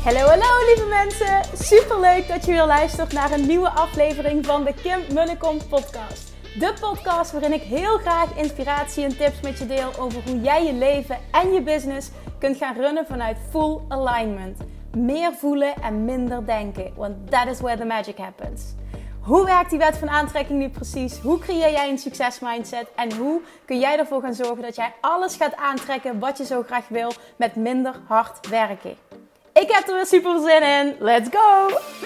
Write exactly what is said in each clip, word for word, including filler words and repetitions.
Hallo, hallo lieve mensen. Superleuk dat je weer luistert naar een nieuwe aflevering van de Kim Munnekom podcast. De podcast waarin ik heel graag inspiratie en tips met je deel over hoe jij je leven en je business kunt gaan runnen vanuit full alignment. Meer voelen en minder denken, want that is where the magic happens. Hoe werkt die wet van aantrekking nu precies? Hoe creëer jij een succesmindset? En hoe kun jij ervoor gaan zorgen dat jij alles gaat aantrekken wat je zo graag wil met minder hard werken? Ik heb er weer super zin in. Let's go!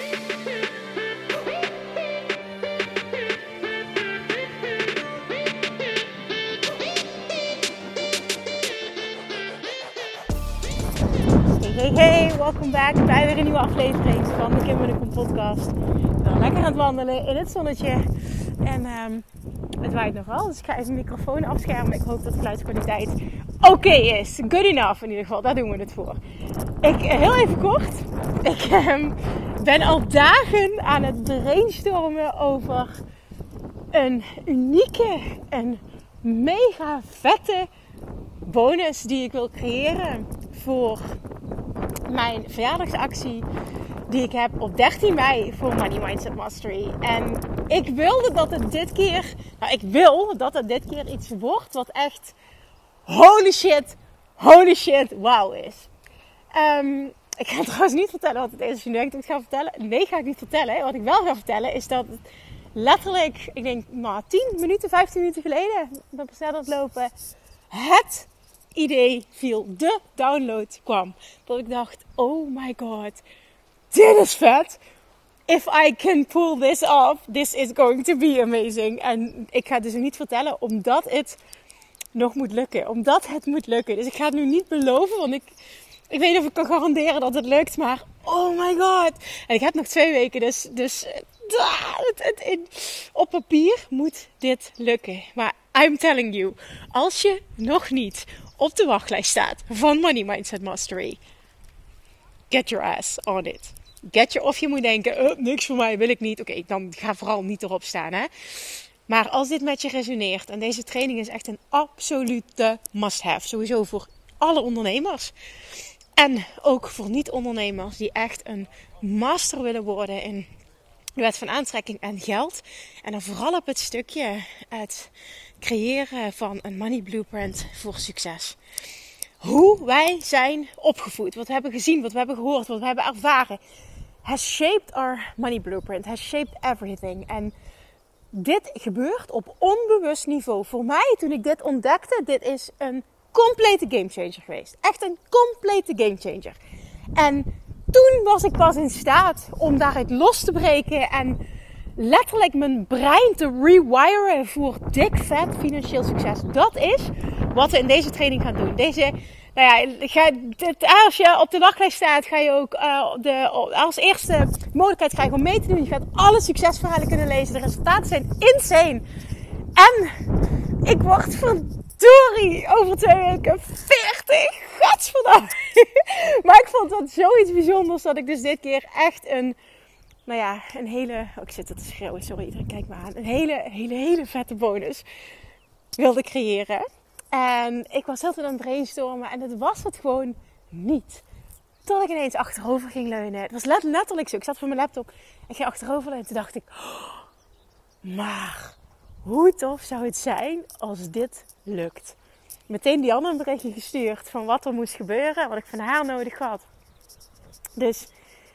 Hey, hey, hey, welkom back bij weer een nieuwe aflevering van de Kim Munnekom podcast. Ik ben lekker aan het wandelen in het zonnetje en um, het waait nogal, dus ik ga even de microfoon afschermen. Ik hoop dat de geluidskwaliteit oké okay is. Good enough in ieder geval, daar doen we het voor. Ik, heel even kort, ik um, ben al dagen aan het brainstormen over een unieke en mega vette bonus die ik wil creëren voor mijn verjaardagsactie die ik heb op dertien mei voor Money Mindset Mastery. En ik wilde dat het dit keer, nou ik wil dat het dit keer iets wordt wat echt holy shit, holy shit, wauw is. Um, ik ga trouwens niet vertellen wat het is als je nu denkt dat ik ga vertellen. Nee, ga ik niet vertellen. Wat ik wel ga vertellen is dat het letterlijk, ik denk nou tien minuten, vijftien minuten geleden, dat ik snel aan het lopen, het idee viel, de download kwam. Dat ik dacht, oh my god, dit is vet. If I can pull this off, this is going to be amazing. En ik ga het dus niet vertellen, omdat het nog moet lukken. Omdat het moet lukken. Dus ik ga het nu niet beloven, want ik, ik weet niet of ik kan garanderen dat het lukt. Maar oh my god. En ik heb nog twee weken, dus, dus het, het, het, op papier moet dit lukken. Maar I'm telling you, als je nog niet op de wachtlijst staat van Money Mindset Mastery, get your ass on it. Get your, of je moet denken, oh, niks voor mij, wil ik niet. Oké, okay, dan ga vooral niet erop staan. Hè? Maar als dit met je resoneert, en deze training is echt een absolute must-have. Sowieso voor alle ondernemers. En ook voor niet-ondernemers die echt een master willen worden in de wet van aantrekking en geld. En dan vooral op het stukje het creëren van een money blueprint voor succes. Hoe wij zijn opgevoed, wat we hebben gezien, wat we hebben gehoord, wat we hebben ervaren, has shaped our money blueprint, has shaped everything. En dit gebeurt op onbewust niveau. Voor mij, toen ik dit ontdekte, dit is een complete gamechanger geweest. Echt een complete gamechanger. En toen was ik pas in staat om daaruit los te breken en letterlijk mijn brein te rewiren voor dik vet financieel succes. Dat is wat we in deze training gaan doen. Deze, nou ja, ga, als je op de wachtlijst staat, ga je ook uh, de, als eerste mogelijkheid krijgen om mee te doen. Je gaat alle succesverhalen kunnen lezen. De resultaten zijn insane. En ik word verdorie over twee weken veertig. Gadverdamme. Maar ik vond dat zoiets bijzonders dat ik dus dit keer echt een, nou ja, een hele, oh, ik zit er te schreeuwen, sorry, iedereen kijkt me aan. Een hele, hele, hele vette bonus wilde creëren. En ik was heel veel aan het brainstormen en het was het gewoon niet. Tot ik ineens achterover ging leunen. Het was letterlijk zo. Ik zat voor mijn laptop en ging achterover leunen. En toen dacht ik, oh, maar hoe tof zou het zijn als dit lukt. Meteen Dianne een berichtje gestuurd van wat er moest gebeuren. Wat ik van haar nodig had. Dus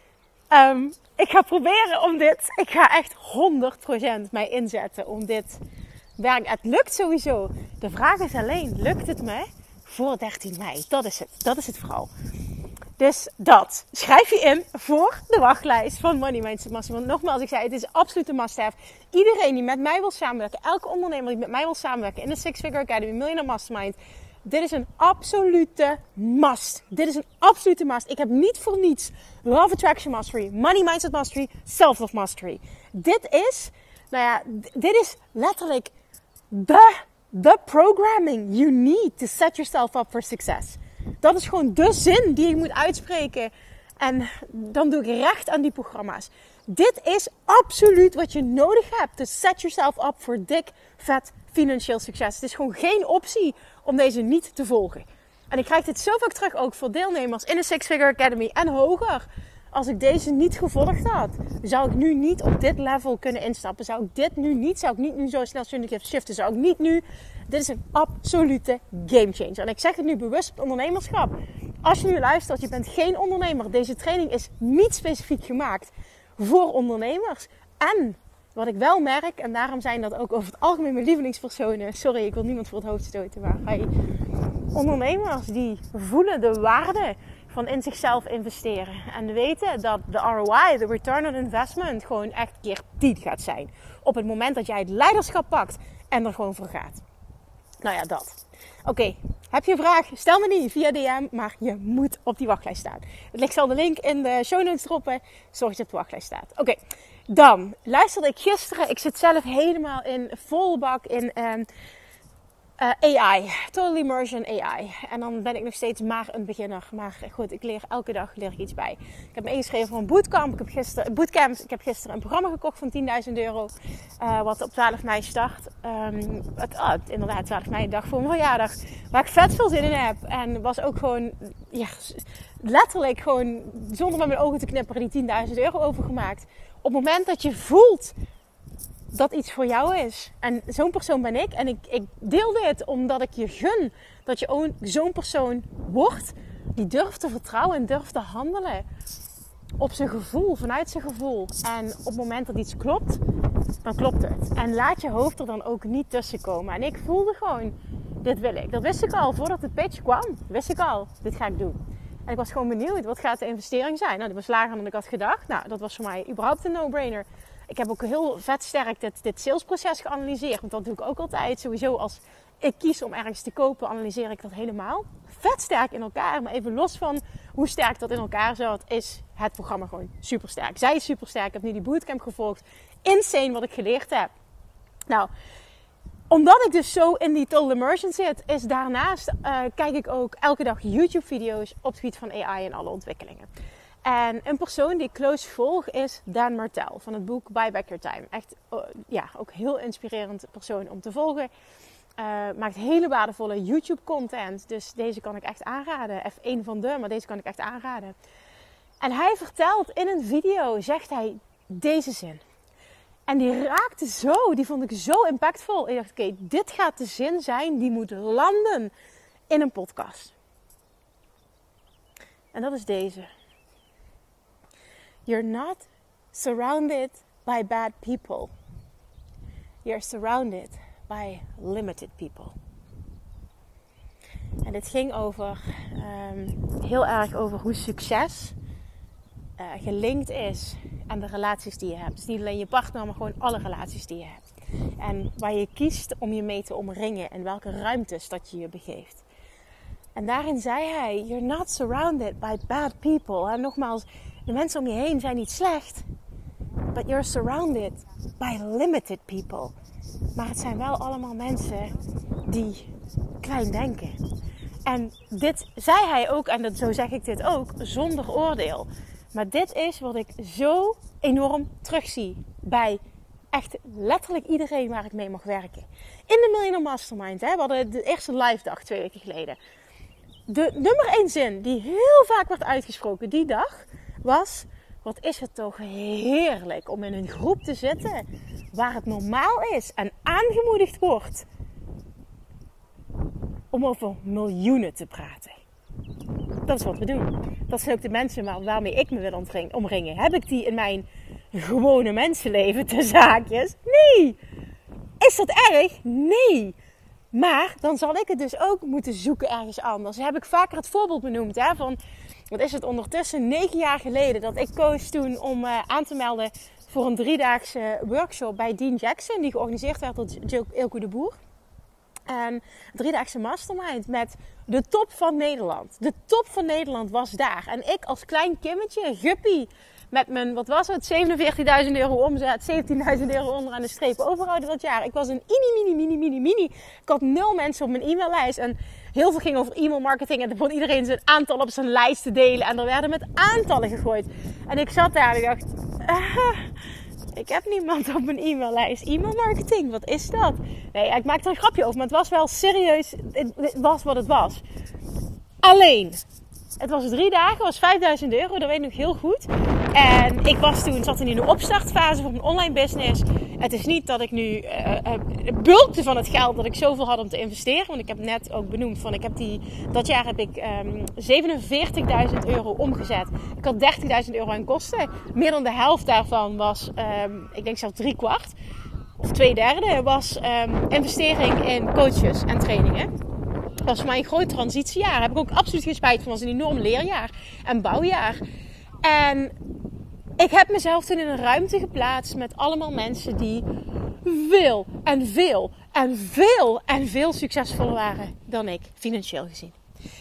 um, ik ga proberen om dit. Ik ga echt honderd procent mij inzetten om dit werk. Het lukt sowieso. De vraag is alleen, lukt het me voor dertien mei? Dat is het. Dat is het vooral. Dus dat. Schrijf je in voor de wachtlijst van Money Mindset Mastery. Want nogmaals, ik zei, het is absoluut een must-have. Iedereen die met mij wil samenwerken, elke ondernemer die met mij wil samenwerken in de Six Figure Academy, Millionaire Mastermind, dit is een absolute must. Dit is een absolute must. Ik heb niet voor niets Love Attraction Mastery, Money Mindset Mastery, Self-Love Mastery. Dit is, nou ja, dit is letterlijk de, de programming you need to set yourself up for success. Dat is gewoon de zin die ik moet uitspreken. En dan doe ik recht aan die programma's. Dit is absoluut wat je nodig hebt. To set yourself up voor dik, vet financieel succes. Het is gewoon geen optie om deze niet te volgen. En ik krijg dit zo vaak terug ook voor deelnemers in de Six Figure Academy en hoger. Als ik deze niet gevolgd had, zou ik nu niet op dit level kunnen instappen. Zou ik dit nu niet, zou ik niet nu zo snel shiften. Zou ik niet nu, dit is een absolute game changer. En ik zeg het nu bewust op ondernemerschap. Als je nu luistert, je bent geen ondernemer. Deze training is niet specifiek gemaakt voor ondernemers. En wat ik wel merk, en daarom zijn dat ook over het algemeen mijn lievelingspersonen. Sorry, ik wil niemand voor het hoofd stoten, maar hey, ondernemers die voelen de waarde van in zichzelf investeren. En weten dat de R O I, de return on investment, gewoon echt keer tien gaat zijn. Op het moment dat jij het leiderschap pakt en er gewoon voor gaat. Nou ja, dat. Oké, okay. Heb je een vraag? Stel me niet via D M, maar je moet op die wachtlijst staan. Ik zal de link in de show notes droppen. Zorg dat je op de wachtlijst staat. Oké, okay. Dan luisterde ik gisteren. Ik zit zelf helemaal in volle bak in um, uh, A I. Total Immersion A I. En dan ben ik nog steeds maar een beginner. Maar goed, ik leer elke dag leer ik iets bij. Ik heb me ingeschreven voor een bootcamp. Ik heb gisteren, bootcamps. Ik heb gisteren een programma gekocht van tienduizend euro. Uh, wat op twaalf mei start. Um, het, oh, inderdaad, twaalf mei, dag voor mijn verjaardag. Waar ik vet veel zin in heb. En was ook gewoon, ja, letterlijk gewoon, zonder met mijn ogen te knipperen, die tienduizend euro overgemaakt. Op het moment dat je voelt dat iets voor jou is. En zo'n persoon ben ik. En ik, ik deel dit omdat ik je gun dat je ook zo'n persoon wordt. Die durft te vertrouwen en durft te handelen. Op zijn gevoel, vanuit zijn gevoel. En op het moment dat iets klopt, dan klopt het. En laat je hoofd er dan ook niet tussen komen. En ik voelde gewoon, dit wil ik. Dat wist ik al, voordat de pitch kwam. Wist ik al, dit ga ik doen. En ik was gewoon benieuwd, wat gaat de investering zijn? Nou, die was lager dan ik had gedacht. Nou, dat was voor mij überhaupt een no-brainer. Ik heb ook heel vet sterk dit, dit salesproces geanalyseerd. Want dat doe ik ook altijd. Sowieso als ik kies om ergens te kopen, analyseer ik dat helemaal. Vet sterk in elkaar. Maar even los van hoe sterk dat in elkaar zat, is het programma gewoon super sterk. Zij is super sterk. Ik heb nu die bootcamp gevolgd. Insane wat ik geleerd heb. Nou, omdat ik dus zo in die total immersion zit, is daarnaast uh, kijk ik ook elke dag YouTube-video's op het gebied van A I en alle ontwikkelingen. En een persoon die ik close volg is Dan Martell van het boek Buy Back Your Time. Echt, uh, ja, ook heel inspirerend persoon om te volgen. Uh, maakt hele waardevolle YouTube-content. Dus deze kan ik echt aanraden. Even één van de, maar deze kan ik echt aanraden. En hij vertelt in een video, zegt hij deze zin. En die raakte zo, die vond ik zo impactvol. Ik dacht, oké, okay, dit gaat de zin zijn die moet landen in een podcast. En dat is deze. You're not surrounded by bad people. You're surrounded by limited people. En dit ging over, um, heel erg over hoe succes uh, gelinkt is aan de relaties die je hebt. Dus niet alleen je partner, maar gewoon alle relaties die je hebt. En waar je kiest om je mee te omringen en welke ruimtes dat je je begeeft. En daarin zei hij, you're not surrounded by bad people. En nogmaals, de mensen om je heen zijn niet slecht. But you're surrounded by limited people. Maar het zijn wel allemaal mensen die klein denken. En dit zei hij ook, en dat, zo zeg ik dit ook, zonder oordeel. Maar dit is wat ik zo enorm terugzie bij echt letterlijk iedereen waar ik mee mag werken. In de Millionaire Mastermind, hè, we hadden de eerste live dag twee weken geleden. De nummer één zin die heel vaak werd uitgesproken die dag was: wat is het toch heerlijk om in een groep te zitten waar het normaal is en aangemoedigd wordt om over miljoenen te praten. Dat is wat we doen. Dat zijn ook de mensen waarmee ik me wil omringen. Heb ik die in mijn gewone mensenleven te zaakjes? Nee. Is dat erg? Nee. Maar dan zal ik het dus ook moeten zoeken ergens anders. Heb ik vaker het voorbeeld benoemd, hè, van, wat is het ondertussen, negen jaar geleden dat ik koos toen om uh, aan te melden voor een driedaagse workshop bij Dean Jackson, die georganiseerd werd door Eelco de Boer. En een driedaagse mastermind met de top van Nederland. De top van Nederland was daar. En ik als klein kimmetje, guppie, met mijn, wat was het, zevenenveertigduizend euro omzet, zeventienduizend euro onderaan de streep overhouden dat jaar. Ik was een mini, mini, mini, mini, mini. Ik had nul mensen op mijn e-maillijst. En heel veel ging over e-mail marketing. En er begon iedereen zijn aantal op zijn lijst te delen. En er werden met aantallen gegooid. En ik zat daar en ik dacht, ah, ik heb niemand op mijn e-maillijst. E-mail marketing, wat is dat? Nee, ik maakte er een grapje over, maar het was wel serieus. Het was wat het was. Alleen, het was drie dagen, het was vijfduizend euro, dat weet ik nog heel goed. En ik was toen, zat in de opstartfase van mijn online business. Het is niet dat ik nu uh, uh, bulkte van het geld dat ik zoveel had om te investeren. Want ik heb net ook benoemd van, ik heb die, dat jaar heb ik um, zevenenveertigduizend euro omgezet. Ik had dertigduizend euro aan kosten. Meer dan de helft daarvan was, um, ik denk zelfs drie kwart. Of twee derde was um, investering in coaches en trainingen. Dat was voor mij een groot transitiejaar. Daar heb ik ook absoluut geen spijt van. Het was een enorm leerjaar en bouwjaar. En ik heb mezelf toen in een ruimte geplaatst met allemaal mensen die veel en veel en veel en veel succesvoller waren dan ik, financieel gezien.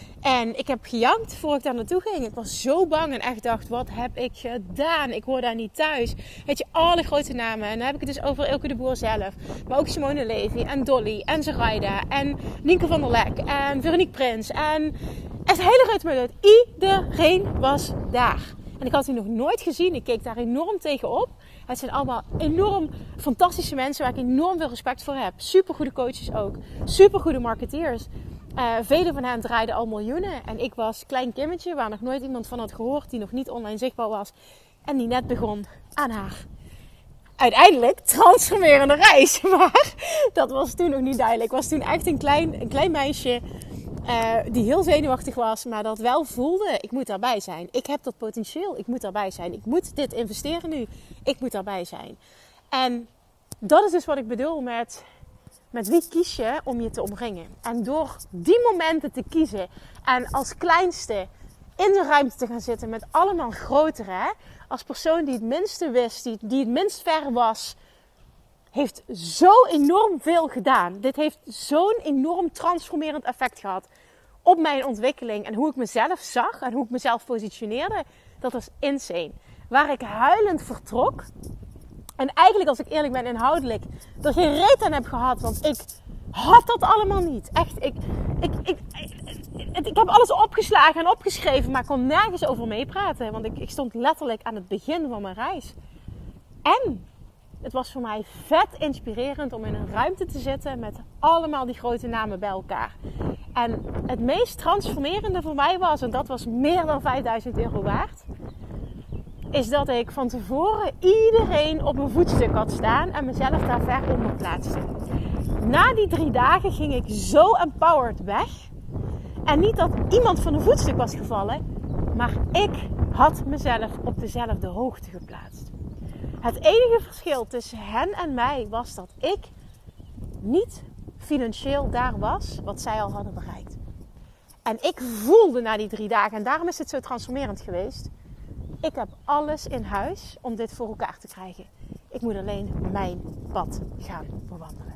En ik heb gejankt voor ik daar naartoe ging. Ik was zo bang en echt dacht, wat heb ik gedaan? Ik hoor daar niet thuis. Weet je, alle grote namen. En dan heb ik het dus over Elke de Boer zelf. Maar ook Simone Levy en Dolly en Zoraida en Nienke van der Lek en Veronique Prins. En echt een hele grote meute. Iedereen was daar. En ik had die nog nooit gezien. Ik keek daar enorm tegenop. Het zijn allemaal enorm fantastische mensen waar ik enorm veel respect voor heb. Supergoede coaches ook. Supergoede marketeers. Uh, vele van hen draaiden al miljoenen. En ik was klein kimmetje waar nog nooit iemand van had gehoord. Die nog niet online zichtbaar was. En die net begon aan haar uiteindelijk transformerende reis. Maar dat was toen nog niet duidelijk. Ik was toen echt een klein, een klein meisje. Uh, die heel zenuwachtig was. Maar dat wel voelde. Ik moet daarbij zijn. Ik heb dat potentieel. Ik moet daarbij zijn. Ik moet dit investeren nu. Ik moet daarbij zijn. En dat is dus wat ik bedoel met... Met wie kies je om je te omringen? En door die momenten te kiezen en als kleinste in de ruimte te gaan zitten met allemaal grotere, hè? Als persoon die het minste wist, die, die het minst ver was, heeft zo enorm veel gedaan. Dit heeft zo'n enorm transformerend effect gehad op mijn ontwikkeling en hoe ik mezelf zag en hoe ik mezelf positioneerde. Dat was insane. Waar ik huilend vertrok. En eigenlijk, als ik eerlijk ben, inhoudelijk er geen reet aan heb gehad. Want ik had dat allemaal niet. Echt, ik, ik, ik, ik, ik heb alles opgeslagen en opgeschreven. Maar ik kon nergens over meepraten. Want ik, ik stond letterlijk aan het begin van mijn reis. En het was voor mij vet inspirerend om in een ruimte te zitten met allemaal die grote namen bij elkaar. En het meest transformerende voor mij was, en dat was meer dan vijfduizend euro waard, is dat ik van tevoren iedereen op een voetstuk had staan en mezelf daar ver onder plaatste. Na die drie dagen ging ik zo empowered weg. En niet dat iemand van een voetstuk was gevallen, maar ik had mezelf op dezelfde hoogte geplaatst. Het enige verschil tussen hen en mij was dat ik niet financieel daar was wat zij al hadden bereikt. En ik voelde na die drie dagen, en daarom is het zo transformerend geweest, ik heb alles in huis om dit voor elkaar te krijgen. Ik moet alleen mijn pad gaan bewandelen.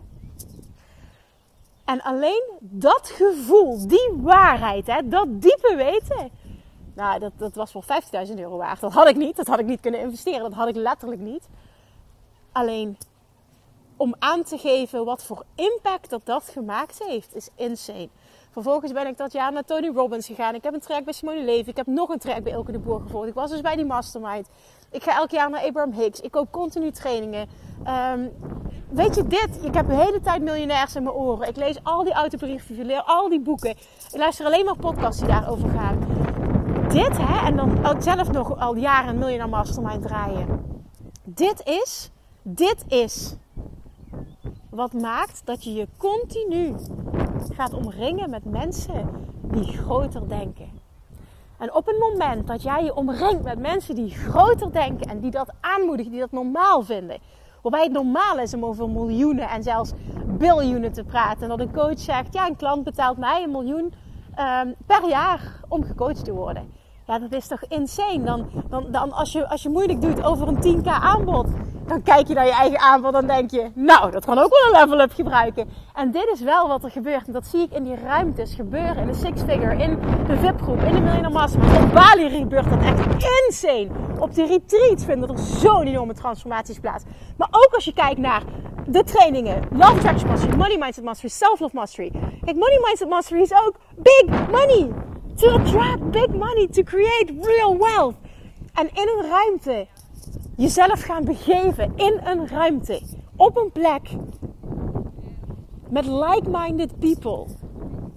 En alleen dat gevoel, die waarheid, hè, dat diepe weten. Nou, dat, dat was wel vijftigduizend euro waard. Dat had ik niet. Dat had ik niet kunnen investeren. Dat had ik letterlijk niet. Alleen om aan te geven wat voor impact dat dat gemaakt heeft, is insane. Vervolgens ben ik dat jaar naar Tony Robbins gegaan. Ik heb een traject bij Simone Levy. Ik heb nog een traject bij Elke de Boer gevolgd. Ik was dus bij die mastermind. Ik ga elk jaar naar Abraham Hicks. Ik koop continu trainingen. Um, weet je dit? Ik heb de hele tijd miljonairs in mijn oren. Ik lees al die autobiografieën, al die boeken. Ik luister alleen maar podcasts die daarover gaan. Dit, hè, en dan ook zelf nog al jaren een miljonair mastermind draaien. Dit is, dit is wat maakt dat je je continu gaat omringen met mensen die groter denken. En op het moment dat jij je omringt met mensen die groter denken en die dat aanmoedigen, die dat normaal vinden. Waarbij het normaal is om over miljoenen en zelfs biljoenen te praten. En dat een coach zegt, ja, een klant betaalt mij een miljoen um, per jaar om gecoacht te worden. Ja, dat is toch insane. Dan, dan, dan als, je, als je moeilijk doet over een tien k aanbod, dan kijk je naar je eigen aanbod en denk je, nou, dat kan ook wel een level up gebruiken. En dit is wel wat er gebeurt. En dat zie ik in die ruimtes gebeuren. In de Six Figure, in de V I P-groep, in de Millionaire Mastermind. Op Bali gebeurt dat echt insane. Op die retreats vinden er zo'n enorme transformaties plaats. Maar ook als je kijkt naar de trainingen. Love Attraction Mastery, Money Mindset Mastery, Self-Love Mastery. Kijk, Money Mindset Mastery is ook big money. To attract big money, to create real wealth. En in een ruimte jezelf gaan begeven, in een ruimte, op een plek, met like-minded people,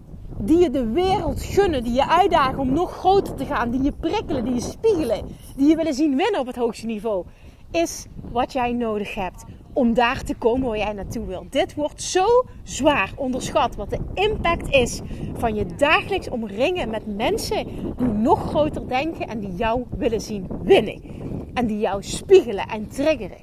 die je de wereld gunnen, die je uitdagen om nog groter te gaan, die je prikkelen, die je spiegelen, die je willen zien winnen op het hoogste niveau, is wat jij nodig hebt om daar te komen waar jij naartoe wil. Dit wordt zo zwaar onderschat wat de impact is van je dagelijks omringen met mensen die nog groter denken en die jou willen zien winnen. En die jou spiegelen en triggeren.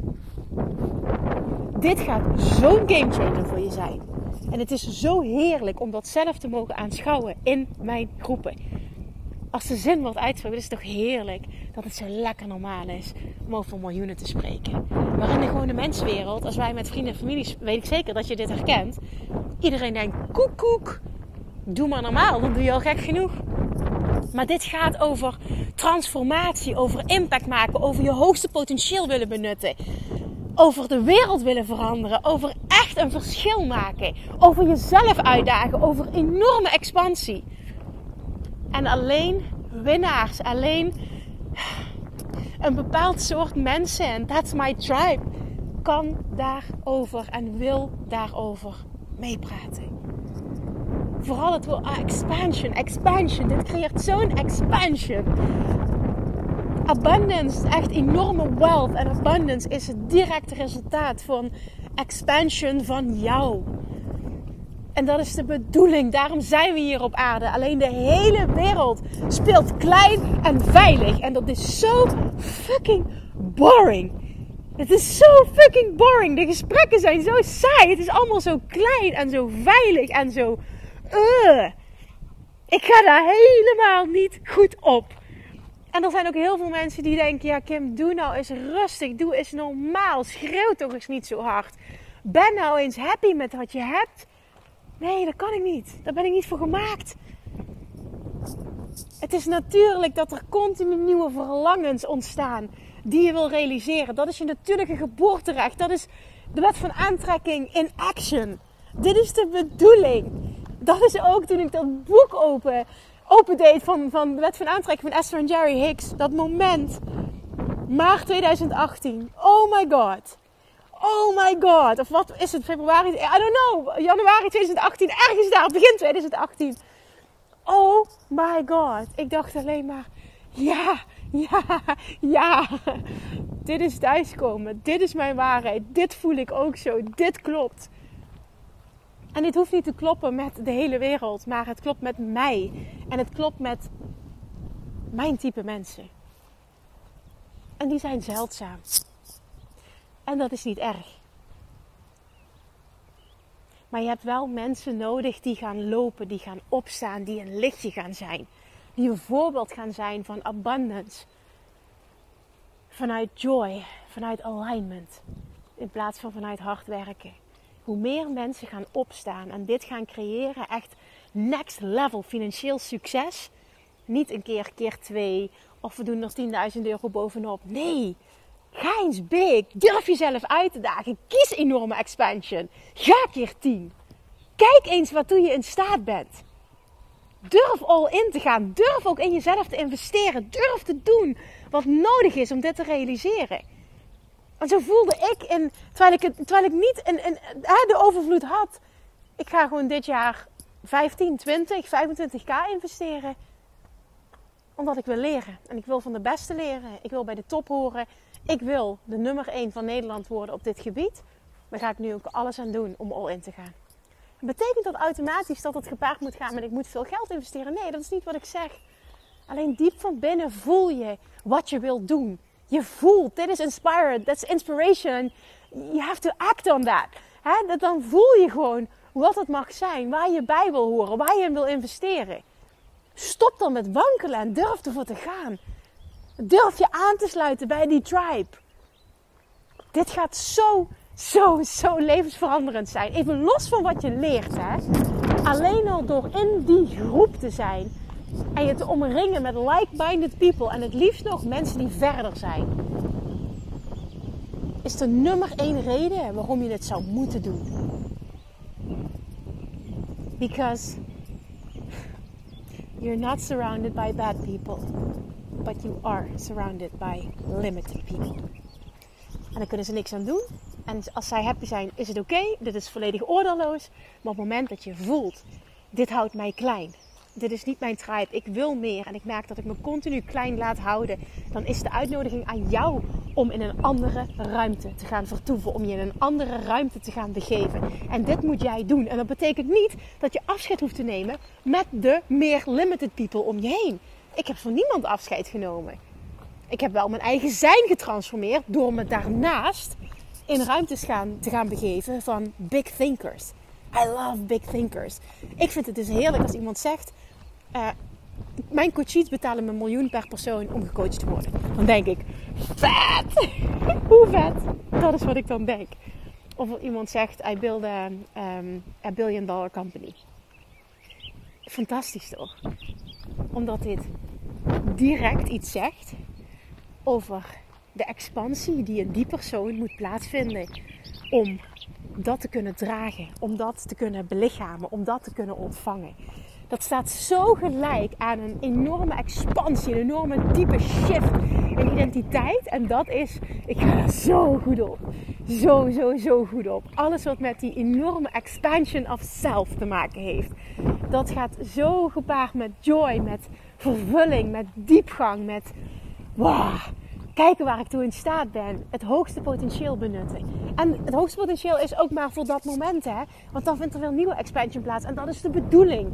Dit gaat zo'n gamechanger voor je zijn. En het is zo heerlijk om dat zelf te mogen aanschouwen in mijn groepen. Als de zin wordt uitgesproken, is het toch heerlijk dat het zo lekker normaal is om over miljoenen te spreken. Maar in de gewone menswereld, als wij met vrienden en familie, weet ik zeker dat je dit herkent. Iedereen denkt, koek koek, doe maar normaal, dan doe je al gek genoeg. Maar dit gaat over transformatie, over impact maken, over je hoogste potentieel willen benutten. Over de wereld willen veranderen, over echt een verschil maken. Over jezelf uitdagen, over enorme expansie. En alleen winnaars, alleen een bepaald soort mensen, en that's my tribe, kan daarover en wil daarover meepraten. Vooral het woord ah, expansion, expansion, dit creëert zo'n expansion. Abundance, echt enorme wealth en abundance is het directe resultaat van expansion van jou. En dat is de bedoeling. Daarom zijn we hier op aarde. Alleen de hele wereld speelt klein en veilig. En dat is zo fucking boring. Het is zo fucking boring. De gesprekken zijn zo saai. Het is allemaal zo klein en zo veilig en zo... Uh. Ik ga daar helemaal niet goed op. En er zijn ook heel veel mensen die denken... Ja, Kim, doe nou eens rustig. Doe eens normaal. Schreeuw toch eens niet zo hard. Ben nou eens happy met wat je hebt. Nee, dat kan ik niet. Daar ben ik niet voor gemaakt. Het is natuurlijk dat er continu nieuwe verlangens ontstaan die je wil realiseren. Dat is je natuurlijke geboorterecht. Dat is de wet van aantrekking in action. Dit is de bedoeling. Dat is ook toen ik dat boek open, open deed van, van de wet van aantrekking van Esther en Jerry Hicks. Dat moment. Maart tweeduizend achttien. Oh my god. Oh my god. Of wat is het? Februari? I don't know. Januari tweeduizend achttien. Ergens daar. Begin tweeduizend achttien. Oh my god. Ik dacht alleen maar. Ja. Ja. Ja. Dit is thuiskomen. Dit is mijn waarheid. Dit voel ik ook zo. Dit klopt. En dit hoeft niet te kloppen met de hele wereld. Maar het klopt met mij. En het klopt met mijn type mensen. En die zijn zeldzaam. En dat is niet erg. Maar je hebt wel mensen nodig die gaan lopen, die gaan opstaan, die een lichtje gaan zijn. Die een voorbeeld gaan zijn van abundance. Vanuit joy, vanuit alignment. In plaats van vanuit hard werken. Hoe meer mensen gaan opstaan en dit gaan creëren, echt next level financieel succes. Niet een keer, keer twee, of we doen er tienduizend euro bovenop. Nee. Ga eens big. Durf jezelf uit te dagen. Kies enorme expansion. Ga keer tien. Kijk eens waartoe je in staat bent. Durf all in te gaan. Durf ook in jezelf te investeren. Durf te doen wat nodig is om dit te realiseren. En zo voelde ik, in, terwijl, ik het, terwijl ik niet in, in, de overvloed had. Ik ga gewoon dit jaar vijftien, twintig, vijfentwintig k investeren. Omdat ik wil leren. En ik wil van de beste leren. Ik wil bij de top horen. Ik wil de nummer één van Nederland worden op dit gebied. Daar ga ik nu ook alles aan doen om all in te gaan. Betekent dat automatisch dat het gepaard moet gaan met ik moet veel geld investeren? Nee, dat is niet wat ik zeg. Alleen diep van binnen voel je wat je wilt doen. Je voelt, dit is inspired, that's inspiration. You have to act on that. He, dan voel je gewoon wat het mag zijn, waar je bij wil horen, waar je in wil investeren. Stop dan met wankelen en durf ervoor te gaan. Durf je aan te sluiten bij die tribe. Dit gaat zo, zo, zo levensveranderend zijn. Even los van wat je leert. Hè? Alleen al door in die groep te zijn. En je te omringen met like-minded people. En het liefst nog mensen die verder zijn. Is de nummer één reden waarom je het zou moeten doen. Because you're not surrounded by bad people. But you are surrounded by limited people. En daar kunnen ze niks aan doen. En als zij happy zijn, is het oké. Okay. Dit is volledig oordeelloos. Maar op het moment dat je voelt... dit houdt mij klein. Dit is niet mijn tribe. Ik wil meer. En ik merk dat ik me continu klein laat houden. Dan is de uitnodiging aan jou om in een andere ruimte te gaan vertoeven. Om je in een andere ruimte te gaan begeven. En dit moet jij doen. En dat betekent niet dat je afscheid hoeft te nemen met de meer limited people om je heen. Ik heb van niemand afscheid genomen. Ik heb wel mijn eigen zijn getransformeerd door me daarnaast in ruimtes gaan, te gaan begeven van big thinkers. I love big thinkers. Ik vind het dus heerlijk als iemand zegt, uh, mijn coaches betalen me een miljoen per persoon om gecoacht te worden. Dan denk ik, vet! Hoe vet? Dat is wat ik dan denk. Of er iemand zegt, I build a, um, a billion dollar company. Fantastisch toch? Omdat dit direct iets zegt over de expansie die in die persoon moet plaatsvinden om dat te kunnen dragen, om dat te kunnen belichamen, om dat te kunnen ontvangen. Dat staat zo gelijk aan een enorme expansie, een enorme diepe shift in identiteit. En dat is, ik ga daar zo goed op. Zo, zo, zo goed op. Alles wat met die enorme expansion of self te maken heeft. Dat gaat zo gepaard met joy, met vervulling, met diepgang, met wow, kijken waar ik toe in staat ben. Het hoogste potentieel benutten. En het hoogste potentieel is ook maar voor dat moment, hè. Want dan vindt er weer een nieuwe expansion plaats. En dat is de bedoeling.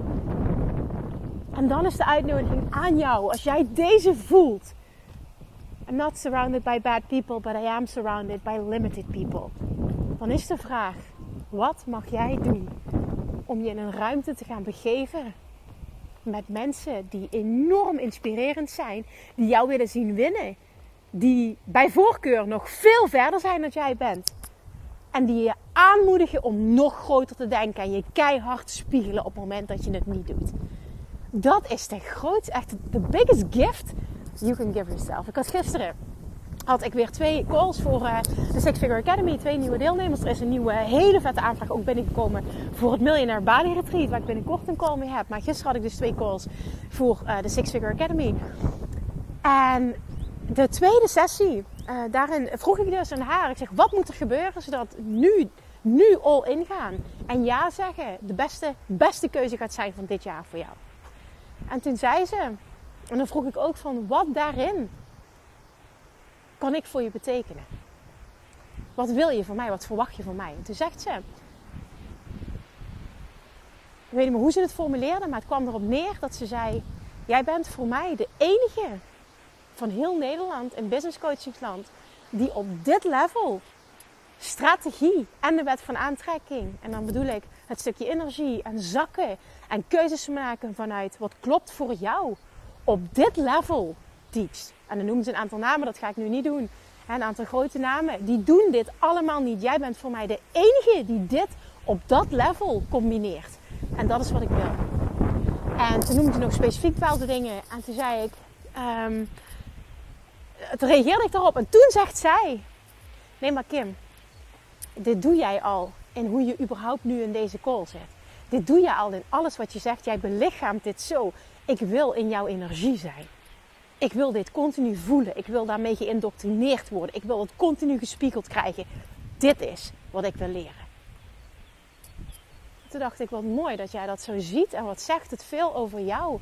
En dan is de uitnodiging aan jou. Als jij deze voelt. I'm not surrounded by bad people, but I am surrounded by limited people. Dan is de vraag, wat mag jij doen om je in een ruimte te gaan begeven met mensen die enorm inspirerend zijn, die jou willen zien winnen, die bij voorkeur nog veel verder zijn dan jij bent en die je aanmoedigen om nog groter te denken en je keihard spiegelen op het moment dat je het niet doet. Dat is de grootste, echt de biggest gift you can give yourself. Ik had gisteren had ik weer twee calls voor uh, de Six Figure Academy. Twee nieuwe deelnemers. Er is een nieuwe hele vette aanvraag ook binnengekomen voor het Millionaire Bali Retreat. Waar ik binnenkort een call mee heb. Maar gisteren had ik dus twee calls voor uh, de Six Figure Academy. En de tweede sessie, uh, daarin vroeg ik dus aan haar. Ik zeg, wat moet er gebeuren zodat nu, nu all in gaan. En ja zeggen, de beste, beste keuze gaat zijn van dit jaar voor jou. En toen zei ze, en dan vroeg ik ook van, wat daarin kan ik voor je betekenen? Wat wil je van mij? Wat verwacht je van mij? En toen zegt ze, ik weet niet meer hoe ze het formuleerde, maar het kwam erop neer dat ze zei, jij bent voor mij de enige van heel Nederland in business coachingsland die op dit level strategie en de wet van aantrekking, en dan bedoel ik het stukje energie en zakken en keuzes maken vanuit wat klopt voor jou, op dit level teacht. En dan noemen ze een aantal namen, dat ga ik nu niet doen. Een aantal grote namen, die doen dit allemaal niet. Jij bent voor mij de enige die dit op dat level combineert. En dat is wat ik wil. En toen noemde ze nog specifiek bepaalde dingen. En toen zei ik, um, toen reageerde ik daarop. En toen zegt zij, nee maar Kim, dit doe jij al in hoe je überhaupt nu in deze call zit. Dit doe je al in alles wat je zegt. Jij belichaamt dit zo. Ik wil in jouw energie zijn. Ik wil dit continu voelen. Ik wil daarmee geïndoctrineerd worden. Ik wil het continu gespiegeld krijgen. Dit is wat ik wil leren. Toen dacht ik, wat mooi dat jij dat zo ziet. En wat zegt het veel over jou.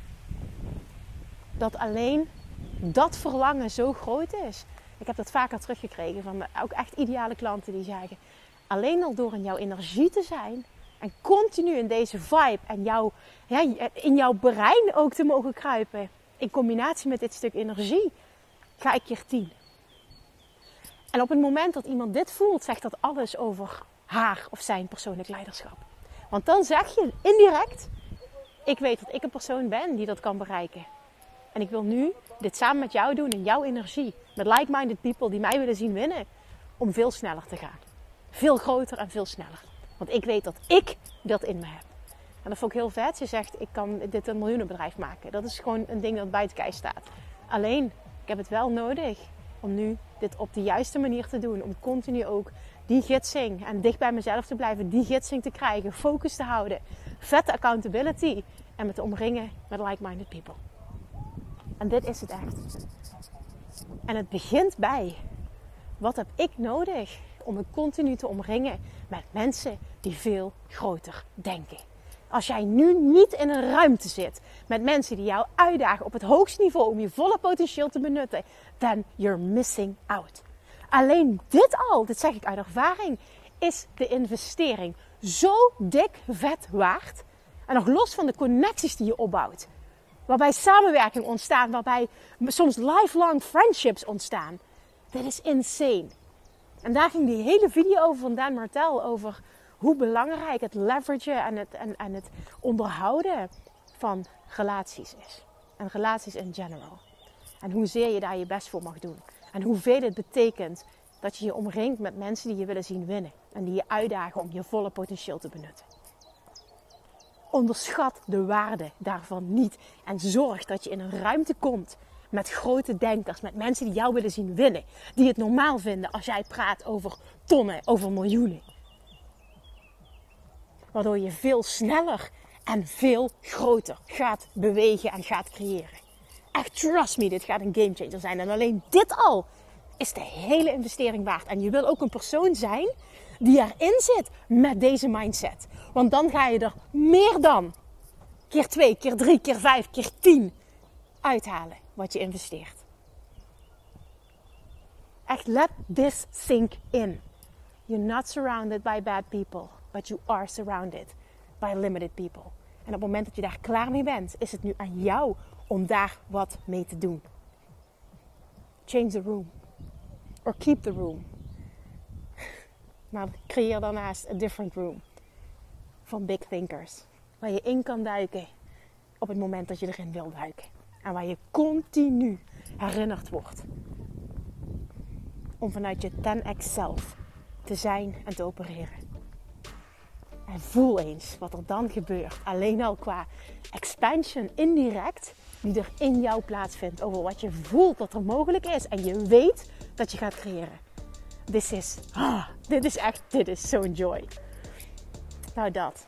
Dat alleen dat verlangen zo groot is. Ik heb dat vaker teruggekregen van ook echt ideale klanten die zeggen, alleen al door in jouw energie te zijn en continu in deze vibe en jou, ja, in jouw brein ook te mogen kruipen. In combinatie met dit stuk energie ga ik keer tien. En op het moment dat iemand dit voelt, zegt dat alles over haar of zijn persoonlijk leiderschap. Want dan zeg je indirect, ik weet dat ik een persoon ben die dat kan bereiken. En ik wil nu dit samen met jou doen in jouw energie. Met like-minded people die mij willen zien winnen. Om veel sneller te gaan. Veel groter en veel sneller. Want ik weet dat ik dat in me heb. En dat vond ik heel vet. Ze zegt, ik kan dit een miljoenenbedrijf maken. Dat is gewoon een ding dat buiten kijf staat. Alleen, ik heb het wel nodig om nu dit op de juiste manier te doen. Om continu ook die gidsing en dicht bij mezelf te blijven. Die gidsing te krijgen. Focus te houden. Vette accountability. En me te omringen met like-minded people. En dit is het echt. En het begint bij, wat heb ik nodig om me continu te omringen met mensen die veel groter denken. Als jij nu niet in een ruimte zit met mensen die jou uitdagen op het hoogste niveau om je volle potentieel te benutten, then you're missing out. Alleen dit al, dit zeg ik uit ervaring, is de investering zo dik vet waard. En nog los van de connecties die je opbouwt. Waarbij samenwerking ontstaat, waarbij soms lifelong friendships ontstaan. Dit is insane. En daar ging die hele video over van Dan Martell over hoe belangrijk het leveragen en het, en, en het onderhouden van relaties is. En relaties in general. En hoezeer je daar je best voor mag doen. En hoeveel het betekent dat je je omringt met mensen die je willen zien winnen. En die je uitdagen om je volle potentieel te benutten. Onderschat de waarde daarvan niet. En zorg dat je in een ruimte komt met grote denkers. Met mensen die jou willen zien winnen. Die het normaal vinden als jij praat over tonnen, over miljoenen. Waardoor je veel sneller en veel groter gaat bewegen en gaat creëren. Echt, trust me, dit gaat een gamechanger zijn. En alleen dit al is de hele investering waard. En je wil ook een persoon zijn die erin zit met deze mindset. Want dan ga je er meer dan keer twee, keer drie, keer vijf, keer tien uithalen wat je investeert. Echt, let this sink in. You're not surrounded by bad people, but you are surrounded by limited people. En op het moment dat je daar klaar mee bent, is het nu aan jou om daar wat mee te doen. Change the room. Or keep the room. Maar creëer daarnaast a different room. Van big thinkers. Waar je in kan duiken op het moment dat je erin wil duiken. En waar je continu herinnerd wordt. Om vanuit je ten x zelf te zijn en te opereren. En voel eens wat er dan gebeurt. Alleen al qua expansion indirect. Die er in jou plaatsvindt. Over wat je voelt dat er mogelijk is. En je weet dat je gaat creëren. This is, ah, dit is echt, dit is zo'n joy. Nou dat.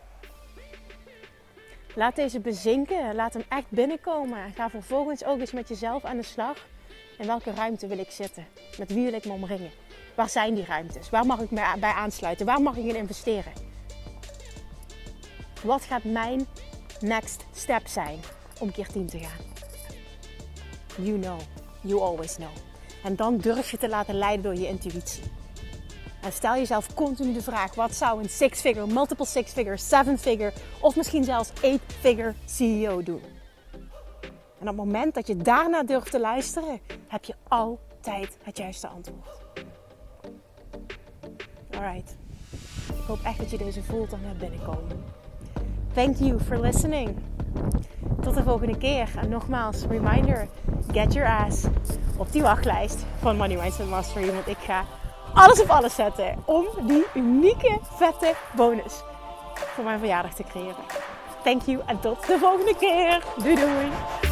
Laat deze bezinken. Laat hem echt binnenkomen. En ga vervolgens ook eens met jezelf aan de slag. In welke ruimte wil ik zitten? Met wie wil ik me omringen? Waar zijn die ruimtes? Waar mag ik me bij aansluiten? Waar mag ik in investeren? Wat gaat mijn next step zijn om keer tien te gaan? You know. You always know. En dan durf je te laten leiden door je intuïtie. En stel jezelf continu de vraag: wat zou een six-figure, multiple six-figure, seven-figure of misschien zelfs eight-figure C E O doen? En op het moment dat je daarna durft te luisteren, heb je altijd het juiste antwoord. Alright. Ik hoop echt dat je deze voelt en naar binnen komen. Thank you for listening. Tot de volgende keer. En nogmaals, reminder, get your ass op die wachtlijst van Money Mindset Mastery. Want ik ga alles op alles zetten om die unieke, vette bonus voor mijn verjaardag te creëren. Thank you en tot de volgende keer. Doei doei.